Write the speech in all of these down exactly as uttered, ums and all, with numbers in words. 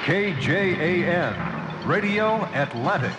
K J A N, Radio Atlantic.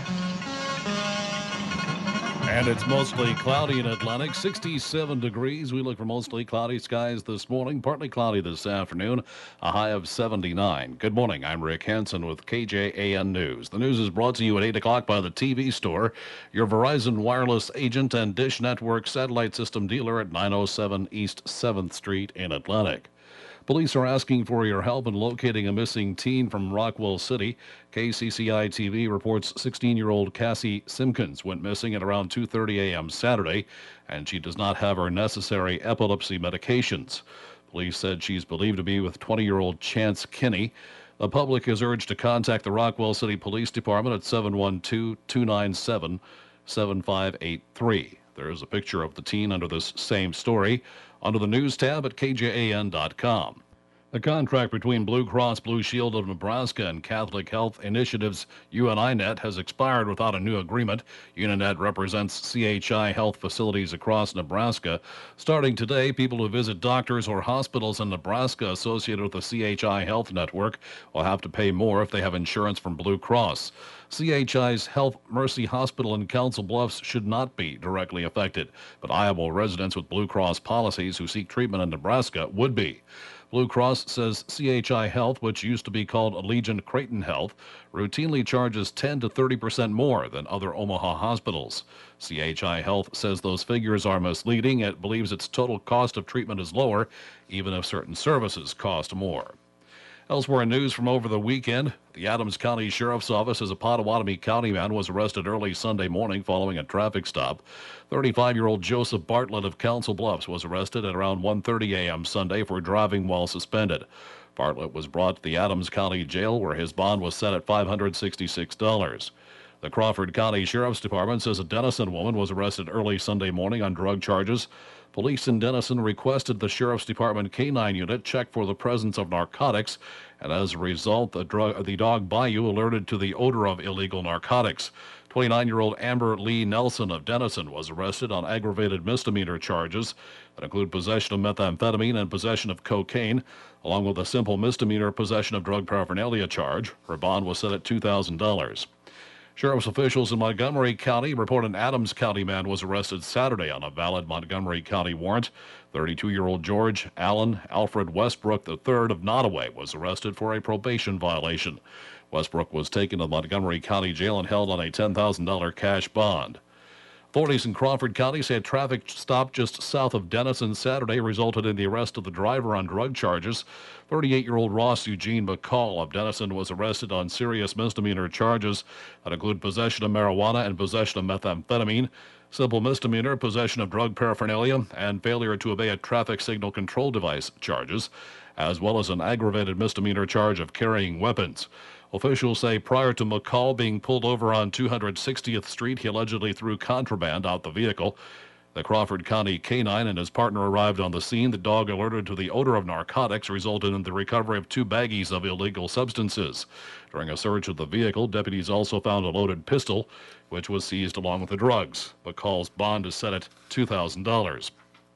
And it's mostly cloudy in Atlantic, sixty-seven degrees. We look for mostly cloudy skies this morning, partly cloudy this afternoon, a high of seventy-nine. Good morning, I'm Rick Hansen with K J A N News. The news is brought to you at eight o'clock by the T V Store, your Verizon wireless agent and Dish Network satellite system dealer at nine oh seven East seventh Street in Atlantic. Police are asking for your help in locating a missing teen from Rockwell City. K C C I T V reports sixteen-year-old Cassie Simpkins went missing at around two thirty a.m. Saturday, and she does not have her necessary epilepsy medications. Police said she's believed to be with twenty-year-old Chance Kinney. The public is urged to contact the Rockwell City Police Department at seven one two, two nine seven, seven five eight three. There is a picture of the teen under this same story under the News tab at K J A N dot com. The contract between Blue Cross Blue Shield of Nebraska and Catholic Health Initiatives UNINET has expired without a new agreement. UNINET represents C H I health facilities across Nebraska. Starting today, people who visit doctors or hospitals in Nebraska associated with the C H I Health Network will have to pay more if they have insurance from Blue Cross. C H I's Health Mercy Hospital in Council Bluffs should not be directly affected, but Iowa residents with Blue Cross policies who seek treatment in Nebraska would be. Blue Cross says C H I Health, which used to be called Allegiant Creighton Health, routinely charges ten to thirty percent more than other Omaha hospitals. C H I Health says those figures are misleading. It believes its total cost of treatment is lower, even if certain services cost more. Elsewhere in news from over the weekend, the Adams County Sheriff's Office says a Pottawatomie County man was arrested early Sunday morning following a traffic stop. thirty-five-year-old Joseph Bartlett of Council Bluffs was arrested at around one thirty a.m. Sunday for driving while suspended. Bartlett was brought to the Adams County Jail where his bond was set at five hundred sixty-six dollars. The Crawford County Sheriff's Department says a Denison woman was arrested early Sunday morning on drug charges. Police in Denison requested the Sheriff's Department K nine unit check for the presence of narcotics, and as a result, the, drug, the dog Bayou alerted to the odor of illegal narcotics. twenty-nine-year-old Amber Lee Nelson of Denison was arrested on aggravated misdemeanor charges that include possession of methamphetamine and possession of cocaine, along with a simple misdemeanor possession of drug paraphernalia charge. Her bond was set at two thousand dollars. Sheriff's officials in Montgomery County report an Adams County man was arrested Saturday on a valid Montgomery County warrant. thirty-two-year-old George Allen Alfred Westbrook the third of Nottoway was arrested for a probation violation. Westbrook was taken to the Montgomery County Jail and held on a ten thousand dollars cash bond. Authorities in Crawford County say a traffic stop just south of Denison Saturday resulted in the arrest of the driver on drug charges. thirty-eight-year-old Ross Eugene McCall of Denison was arrested on serious misdemeanor charges that include possession of marijuana and possession of methamphetamine, simple misdemeanor, possession of drug paraphernalia, and failure to obey a traffic signal control device charges, as well as an aggravated misdemeanor charge of carrying weapons. Officials say prior to McCall being pulled over on two hundred sixtieth Street, he allegedly threw contraband out the vehicle. The Crawford County K nine and his partner arrived on the scene. The dog, alerted to the odor of narcotics, resulted in the recovery of two baggies of illegal substances. During a search of the vehicle, deputies also found a loaded pistol, which was seized along with the drugs. McCall's bond is set at two thousand dollars.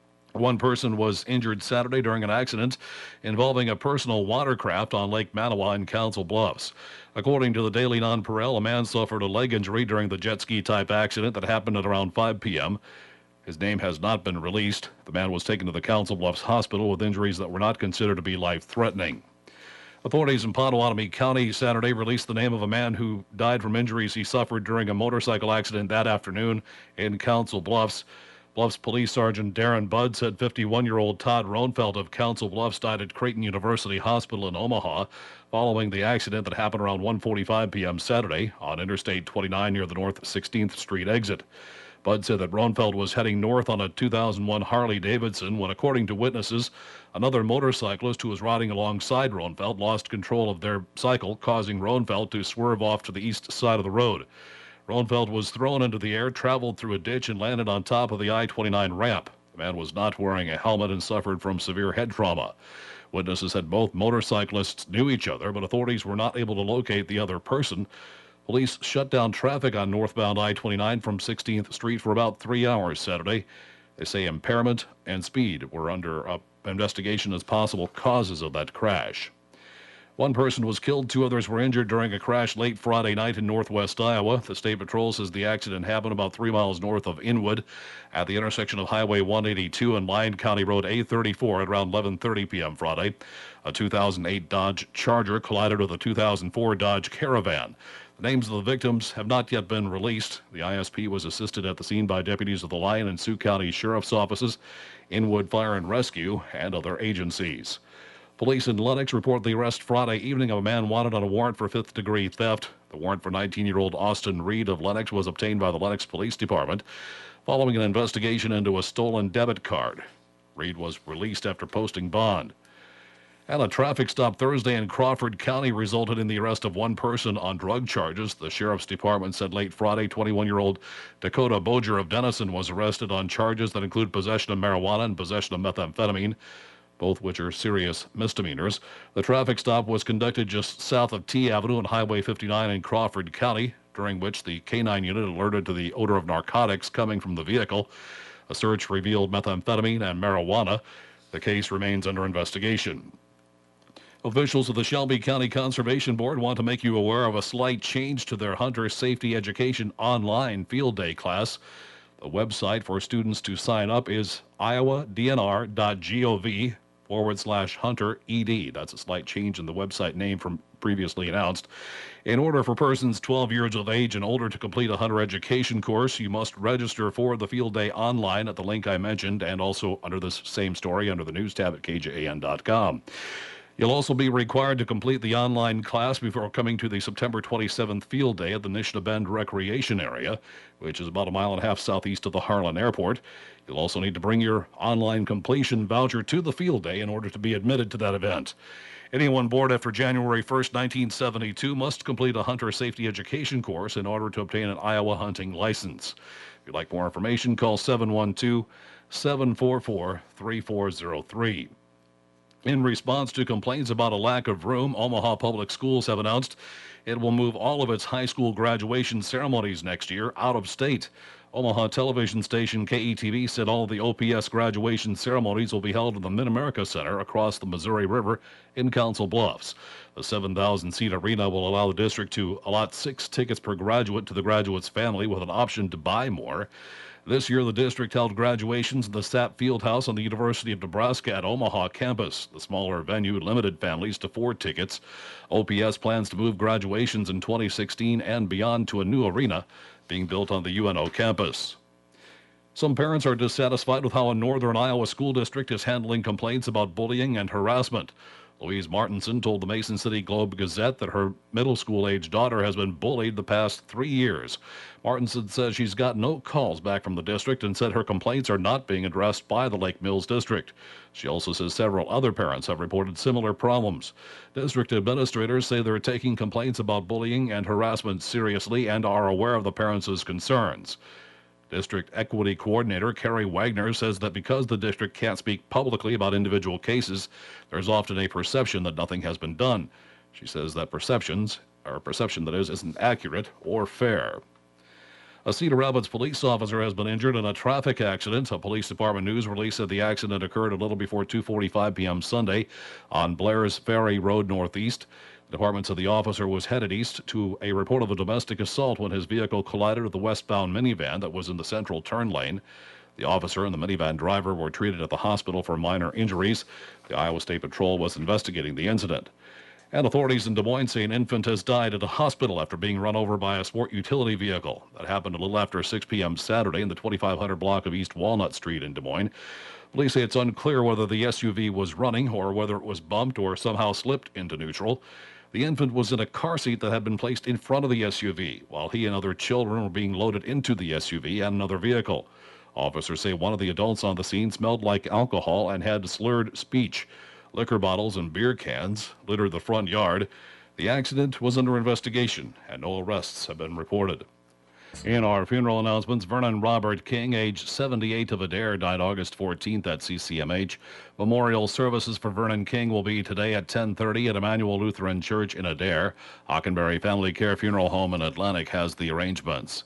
One person was injured Saturday during an accident involving a personal watercraft on Lake Manawa in Council Bluffs. According to the Daily Nonpareil, a man suffered a leg injury during the jet ski type accident that happened at around five p.m. His name has not been released. The man was taken to the Council Bluffs Hospital with injuries that were not considered to be life-threatening. Authorities in Pottawatomie County Saturday released the name of a man who died from injuries he suffered during a motorcycle accident that afternoon in Council Bluffs. Bluffs Police Sergeant Darren Budd said fifty-one-year-old Todd Roenfeld of Council Bluffs died at Creighton University Hospital in Omaha following the accident that happened around one forty-five p.m. Saturday on Interstate twenty-nine near the North sixteenth Street exit. Budd said that Roenfeld was heading north on a two thousand one Harley-Davidson when, according to witnesses, another motorcyclist who was riding alongside Roenfeld lost control of their cycle, causing Roenfeld to swerve off to the east side of the road. Roenfeld was thrown into the air, traveled through a ditch, and landed on top of the I twenty-nine ramp. The man was not wearing a helmet and suffered from severe head trauma. Witnesses said both motorcyclists knew each other, but authorities were not able to locate the other person. Police shut down traffic on northbound I twenty-nine from sixteenth Street for about three hours Saturday. They say impairment and speed were under uh, investigation as possible causes of that crash. One person was killed, two others were injured during a crash late Friday night in northwest Iowa. The State Patrol says the accident happened about three miles north of Inwood at the intersection of Highway one eighty-two and Lyon County Road A thirty-four at around eleven thirty p.m. Friday. A two thousand eight Dodge Charger collided with a two thousand four Dodge Caravan. The names of the victims have not yet been released. The I S P was assisted at the scene by deputies of the Lyon and Sioux County Sheriff's Offices, Inwood Fire and Rescue, and other agencies. Police in Lennox report the arrest Friday evening of a man wanted on a warrant for fifth-degree theft. The warrant for nineteen-year-old Austin Reed of Lennox was obtained by the Lennox Police Department following an investigation into a stolen debit card. Reed was released after posting bond. And a traffic stop Thursday in Crawford County resulted in the arrest of one person on drug charges. The Sheriff's Department said late Friday, twenty-one-year-old Dakota Boger of Denison was arrested on charges that include possession of marijuana and possession of methamphetamine, both which are serious misdemeanors. The traffic stop was conducted just south of T Avenue and Highway fifty-nine in Crawford County, during which the K nine unit alerted to the odor of narcotics coming from the vehicle. A search revealed methamphetamine and marijuana. The case remains under investigation. Officials of the Shelby County Conservation Board want to make you aware of a slight change to their Hunter Safety Education online field day class. The website for students to sign up is iowadnr.gov forward slash hunter ed. That's a slight change in the website name from previously announced. In order for persons twelve years of age and older to complete a Hunter education course, you must register for the field day online at the link I mentioned, and also under this same story under the news tab at k j a n dot com. You'll also be required to complete the online class before coming to the September twenty-seventh field day at the Nishna Bend Recreation Area, which is about a mile and a half southeast of the Harlan Airport. You'll also need to bring your online completion voucher to the field day in order to be admitted to that event. Anyone born after January first, nineteen seventy-two must complete a hunter safety education course in order to obtain an Iowa hunting license. If you'd like more information, call seven one two, seven four four, three four zero three. In response to complaints about a lack of room, Omaha Public Schools have announced it will move all of its high school graduation ceremonies next year out of state. Omaha television station K E T V said all of the O P S graduation ceremonies will be held in the Mid-America Center across the Missouri River in Council Bluffs. The seven thousand seat arena will allow the district to allot six tickets per graduate to the graduate's family with an option to buy more. This year, the district held graduations in the Sapp Fieldhouse on the University of Nebraska at Omaha campus. The smaller venue limited families to four tickets. O P S plans to move graduations in twenty sixteen and beyond to a new arena being built on the U N O campus. Some parents are dissatisfied with how a northern Iowa school district is handling complaints about bullying and harassment. Louise Martinson told the Mason City Globe Gazette that her middle school-age daughter has been bullied the past three years. Martinson says she's got no calls back from the district and said her complaints are not being addressed by the Lake Mills district. She also says several other parents have reported similar problems. District administrators say they're taking complaints about bullying and harassment seriously and are aware of the parents' concerns. District Equity Coordinator Carrie Wagner says that because the district can't speak publicly about individual cases, there's often a perception that nothing has been done. She says that perceptions, or perception that is, isn't accurate or fair. A Cedar Rapids police officer has been injured in a traffic accident. A police department news release said the accident occurred a little before two forty-five p.m. Sunday on Blair's Ferry Road Northeast. The department said the officer was headed east to a report of a domestic assault when his vehicle collided with the westbound minivan that was in the central turn lane. The officer and the minivan driver were treated at the hospital for minor injuries. The Iowa State Patrol was investigating the incident. And authorities in Des Moines say an infant has died at a hospital after being run over by a sport utility vehicle. That happened a little after six p.m. Saturday in the twenty-five hundred block of East Walnut Street in Des Moines. Police say it's unclear whether the S U V was running or whether it was bumped or somehow slipped into neutral. The infant was in a car seat that had been placed in front of the S U V, while he and other children were being loaded into the S U V and another vehicle. Officers say one of the adults on the scene smelled like alcohol and had slurred speech. Liquor bottles and beer cans littered the front yard. The accident was under investigation, and no arrests have been reported. In our funeral announcements, Vernon Robert King, age seventy-eight, of Adair, died August fourteenth at C C M H. Memorial services for Vernon King will be today at ten thirty at Emmanuel Lutheran Church in Adair. Hockenberry Family Care Funeral Home in Atlantic has the arrangements.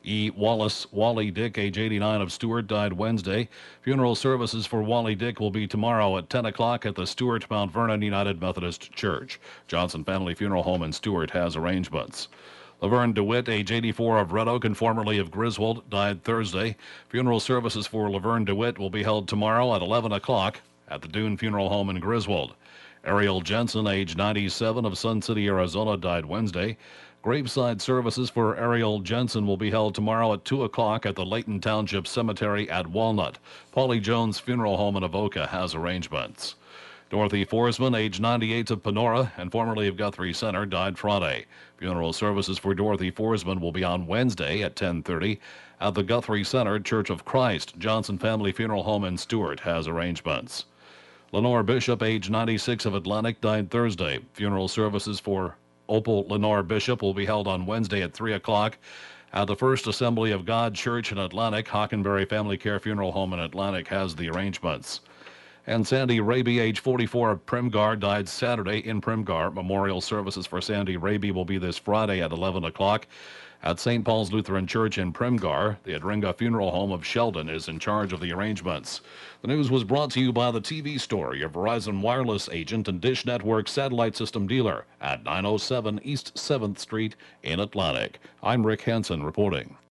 E. Wallace Wally Dick, age eighty-nine, of Stewart, died Wednesday. Funeral services for Wally Dick will be tomorrow at ten o'clock at the Stewart Mount Vernon United Methodist Church. Johnson Family Funeral Home in Stewart has arrangements. Laverne DeWitt, age eighty-four, of Red Oak and formerly of Griswold, died Thursday. Funeral services for Laverne DeWitt will be held tomorrow at eleven o'clock at the Dune Funeral Home in Griswold. Ariel Jensen, age ninety-seven, of Sun City, Arizona, died Wednesday. Graveside services for Ariel Jensen will be held tomorrow at two o'clock at the Layton Township Cemetery at Walnut. Paulie Jones Funeral Home in Avoca has arrangements. Dorothy Forsman, age ninety-eight, of Panora and formerly of Guthrie Center, died Friday. Funeral services for Dorothy Forsman will be on Wednesday at ten thirty at the Guthrie Center Church of Christ. Johnson Family Funeral Home in Stewart has arrangements. Lenore Bishop, age ninety-six, of Atlantic, died Thursday. Funeral services for Opal Lenore Bishop will be held on Wednesday at three o'clock at the First Assembly of God Church in Atlantic. Hockenberry Family Care Funeral Home in Atlantic has the arrangements. And Sandy Raby, age forty-four, of Primgar, died Saturday in Primgar. Memorial services for Sandy Raby will be this Friday at eleven o'clock at Saint Paul's Lutheran Church in Primgar. The Adringa Funeral Home of Sheldon is in charge of the arrangements. The news was brought to you by the T V Store, your Verizon Wireless agent and Dish Network satellite system dealer at nine oh seven East seventh Street in Atlantic. I'm Rick Hansen reporting.